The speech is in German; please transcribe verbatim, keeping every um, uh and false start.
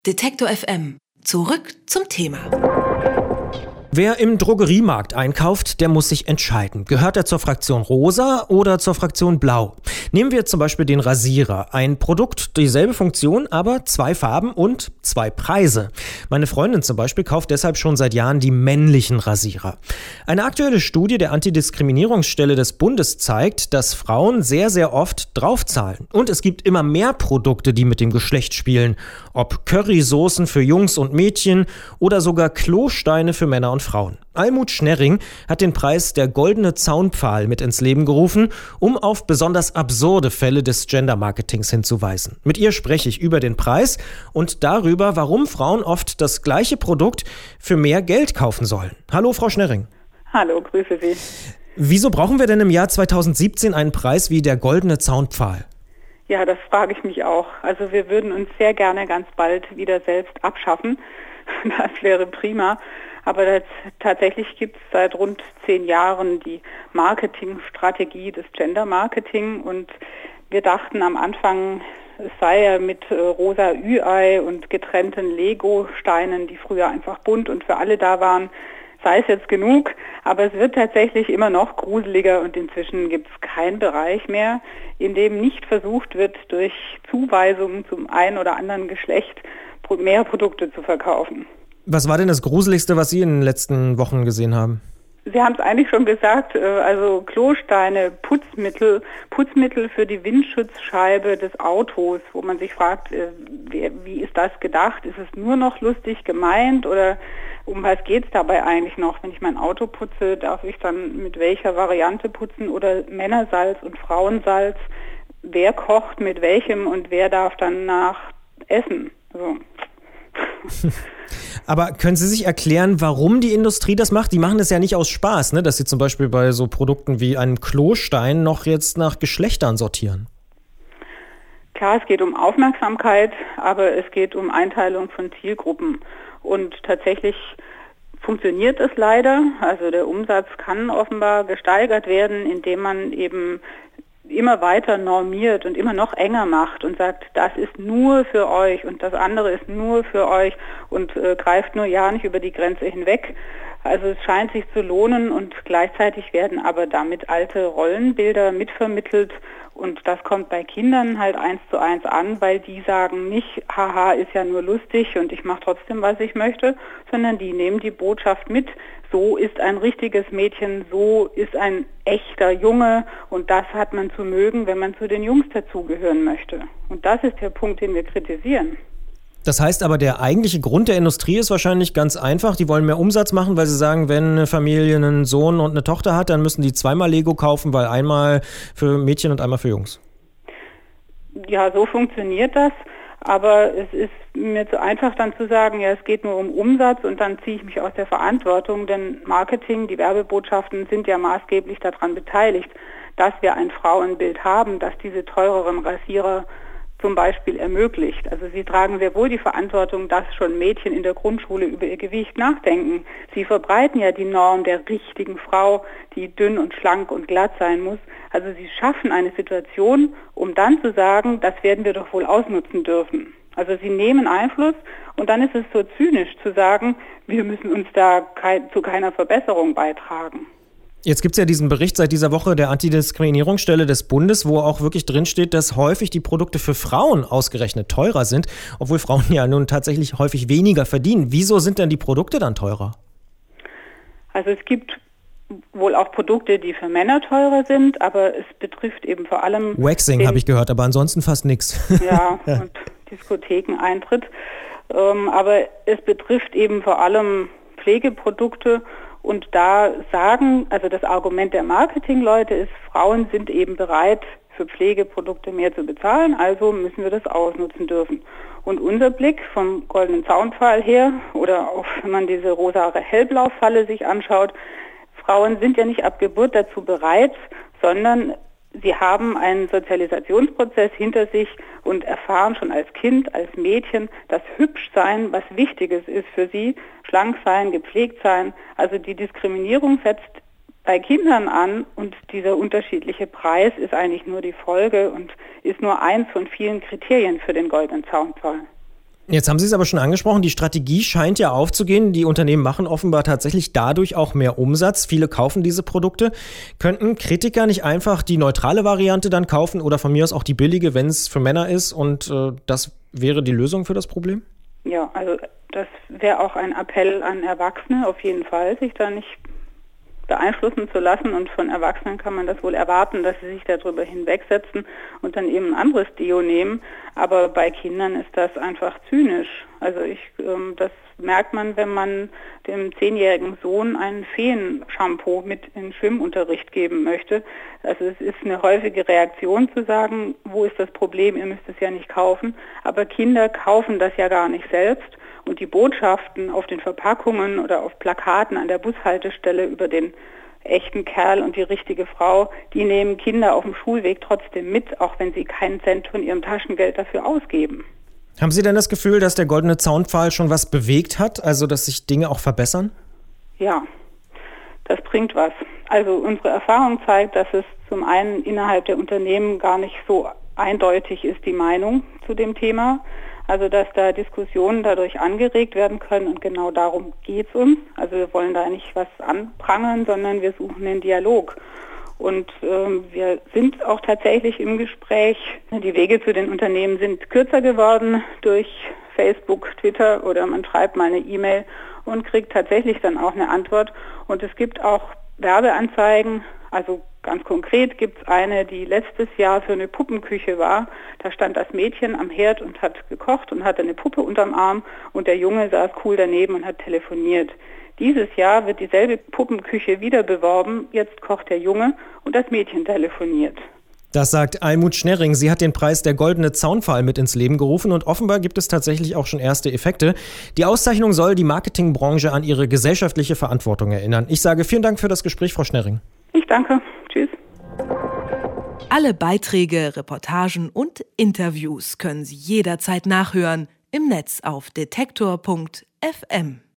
Detektor F M. Zurück zum Thema. Wer im Drogeriemarkt einkauft, der muss sich entscheiden. Gehört er zur Fraktion Rosa oder zur Fraktion Blau? Nehmen wir zum Beispiel den Rasierer. Ein Produkt, dieselbe Funktion, aber zwei Farben und zwei Preise. Meine Freundin zum Beispiel kauft deshalb schon seit Jahren die männlichen Rasierer. Eine aktuelle Studie der Antidiskriminierungsstelle des Bundes zeigt, dass Frauen sehr, sehr oft draufzahlen. Und es gibt immer mehr Produkte, die mit dem Geschlecht spielen. Ob Currysoßen für Jungs und Mädchen oder sogar Klosteine für Männer und Frauen. Almut Schnerring hat den Preis der Goldene Zaunpfahl mit ins Leben gerufen, um auf besonders absurde Fälle des Gender-Marketings hinzuweisen. Mit ihr spreche ich über den Preis und darüber, warum Frauen oft das gleiche Produkt für mehr Geld kaufen sollen. Hallo, Frau Schnerring. Hallo, grüße Sie. Wieso brauchen wir denn im Jahr zweitausendsiebzehn einen Preis wie der Goldene Zaunpfahl? Ja, das frage ich mich auch. Also wir würden uns sehr gerne ganz bald wieder selbst abschaffen. Das wäre prima. Aber das, tatsächlich gibt es seit rund zehn Jahren die Marketingstrategie des Gender Marketing und wir dachten am Anfang, es sei ja mit äh, rosa Ü-Ei und getrennten Lego-Steinen, die früher einfach bunt und für alle da waren, sei es jetzt genug, aber es wird tatsächlich immer noch gruseliger und inzwischen gibt es keinen Bereich mehr, in dem nicht versucht wird, durch Zuweisungen zum einen oder anderen Geschlecht mehr Produkte zu verkaufen. Was war denn das Gruseligste, was Sie in den letzten Wochen gesehen haben? Sie haben es eigentlich schon gesagt, also Klosteine, Putzmittel, Putzmittel für die Windschutzscheibe des Autos, wo man sich fragt, wie ist das gedacht? Ist es nur noch lustig gemeint oder um was geht es dabei eigentlich noch? Wenn ich mein Auto putze, darf ich dann mit welcher Variante putzen oder Männersalz und Frauensalz? Wer kocht mit welchem und wer darf dann nach essen? So. Aber können Sie sich erklären, warum die Industrie das macht? Die machen das ja nicht aus Spaß, ne? Dass sie zum Beispiel bei so Produkten wie einem Klostein noch jetzt nach Geschlechtern sortieren. Klar, es geht um Aufmerksamkeit, aber es geht um Einteilung von Zielgruppen. Und tatsächlich funktioniert es leider. Also der Umsatz kann offenbar gesteigert werden, indem man eben immer weiter normiert und immer noch enger macht und sagt, das ist nur für euch und das andere ist nur für euch und äh, greift nur ja nicht über die Grenze hinweg. Also es scheint sich zu lohnen und gleichzeitig werden aber damit alte Rollenbilder mitvermittelt und das kommt bei Kindern halt eins zu eins an, weil die sagen nicht, haha, ist ja nur lustig und ich mache trotzdem, was ich möchte, sondern die nehmen die Botschaft mit, so ist ein richtiges Mädchen, so ist ein echter Junge und das hat man zu mögen, wenn man zu den Jungs dazugehören möchte. Und das ist der Punkt, den wir kritisieren. Das heißt aber, der eigentliche Grund der Industrie ist wahrscheinlich ganz einfach. Die wollen mehr Umsatz machen, weil sie sagen, wenn eine Familie einen Sohn und eine Tochter hat, dann müssen die zweimal Lego kaufen, weil einmal für Mädchen und einmal für Jungs. Ja, so funktioniert das. Aber es ist mir zu einfach dann zu sagen, ja, es geht nur um Umsatz und dann ziehe ich mich aus der Verantwortung, denn Marketing, die Werbebotschaften sind ja maßgeblich daran beteiligt, dass wir ein Frauenbild haben, das diese teureren Rasierer zum Beispiel ermöglicht. Also sie tragen sehr wohl die Verantwortung, dass schon Mädchen in der Grundschule über ihr Gewicht nachdenken. Sie verbreiten ja die Norm der richtigen Frau, die dünn und schlank und glatt sein muss. Also sie schaffen eine Situation, um dann zu sagen, das werden wir doch wohl ausnutzen dürfen. Also sie nehmen Einfluss und dann ist es so zynisch zu sagen, wir müssen uns da kei- zu keiner Verbesserung beitragen. Jetzt gibt es ja diesen Bericht seit dieser Woche der Antidiskriminierungsstelle des Bundes, wo auch wirklich drinsteht, dass häufig die Produkte für Frauen ausgerechnet teurer sind, obwohl Frauen ja nun tatsächlich häufig weniger verdienen. Wieso sind denn die Produkte dann teurer? Also es gibt wohl auch Produkte, die für Männer teurer sind, aber es betrifft eben vor allem... Waxing habe ich gehört, aber ansonsten fast nichts. Ja, und Diskothekeneintritt. Ähm, aber es betrifft eben vor allem Pflegeprodukte. Und da sagen, also das Argument der Marketingleute ist, Frauen sind eben bereit, für Pflegeprodukte mehr zu bezahlen, also müssen wir das ausnutzen dürfen. Und unser Blick vom Goldenen Zaunpfahl her, oder auch wenn man diese rosa Hellblau-Falle sich anschaut, Frauen sind ja nicht ab Geburt dazu bereit, sondern sie haben einen Sozialisationsprozess hinter sich und erfahren schon als Kind, als Mädchen, dass hübsch sein was Wichtiges ist für sie, schlank sein, gepflegt sein. Also die Diskriminierung setzt bei Kindern an und dieser unterschiedliche Preis ist eigentlich nur die Folge und ist nur eins von vielen Kriterien für den Goldenen Zaunpfahl. Jetzt haben Sie es aber schon angesprochen, die Strategie scheint ja aufzugehen. Die Unternehmen machen offenbar tatsächlich dadurch auch mehr Umsatz. Viele kaufen diese Produkte. Könnten Kritiker nicht einfach die neutrale Variante dann kaufen oder von mir aus auch die billige, wenn es für Männer ist und äh, das wäre die Lösung für das Problem? Ja, also das wäre auch ein Appell an Erwachsene auf jeden Fall, sich da nicht beeinflussen zu lassen, und von Erwachsenen kann man das wohl erwarten, dass sie sich darüber hinwegsetzen und dann eben ein anderes Deo nehmen, aber bei Kindern ist das einfach zynisch. Also ich, ähm, das merkt man, wenn man dem zehnjährigen Sohn ein Feen-Shampoo mit in den Schwimmunterricht geben möchte. Also es ist eine häufige Reaktion zu sagen, wo ist das Problem, ihr müsst es ja nicht kaufen, aber Kinder kaufen das ja gar nicht selbst. Und die Botschaften auf den Verpackungen oder auf Plakaten an der Bushaltestelle über den echten Kerl und die richtige Frau, die nehmen Kinder auf dem Schulweg trotzdem mit, auch wenn sie keinen Cent von ihrem Taschengeld dafür ausgeben. Haben Sie denn das Gefühl, dass der goldene Zaunpfahl schon was bewegt hat, also dass sich Dinge auch verbessern? Ja, das bringt was. Also unsere Erfahrung zeigt, dass es zum einen innerhalb der Unternehmen gar nicht so eindeutig ist, die Meinung zu dem Thema. Also dass da Diskussionen dadurch angeregt werden können, und genau darum geht es uns. Also wir wollen da nicht was anprangern, sondern wir suchen den Dialog. Und ähm, wir sind auch tatsächlich im Gespräch. Die Wege zu den Unternehmen sind kürzer geworden durch Facebook, Twitter, oder man schreibt mal eine E-Mail und kriegt tatsächlich dann auch eine Antwort. Und es gibt auch Werbeanzeigen. Also ganz konkret gibt es eine, die letztes Jahr für eine Puppenküche war. Da stand das Mädchen am Herd und hat gekocht und hatte eine Puppe unterm Arm, und der Junge saß cool daneben und hat telefoniert. Dieses Jahr wird dieselbe Puppenküche wieder beworben. Jetzt kocht der Junge und das Mädchen telefoniert. Das sagt Almut Schnerring. Sie hat den Preis der Goldene Zaunpfahl mit ins Leben gerufen, und offenbar gibt es tatsächlich auch schon erste Effekte. Die Auszeichnung soll die Marketingbranche an ihre gesellschaftliche Verantwortung erinnern. Ich sage vielen Dank für das Gespräch, Frau Schnerring. Ich danke. Tschüss. Alle Beiträge, Reportagen und Interviews können Sie jederzeit nachhören im Netz auf detektor punkt f m.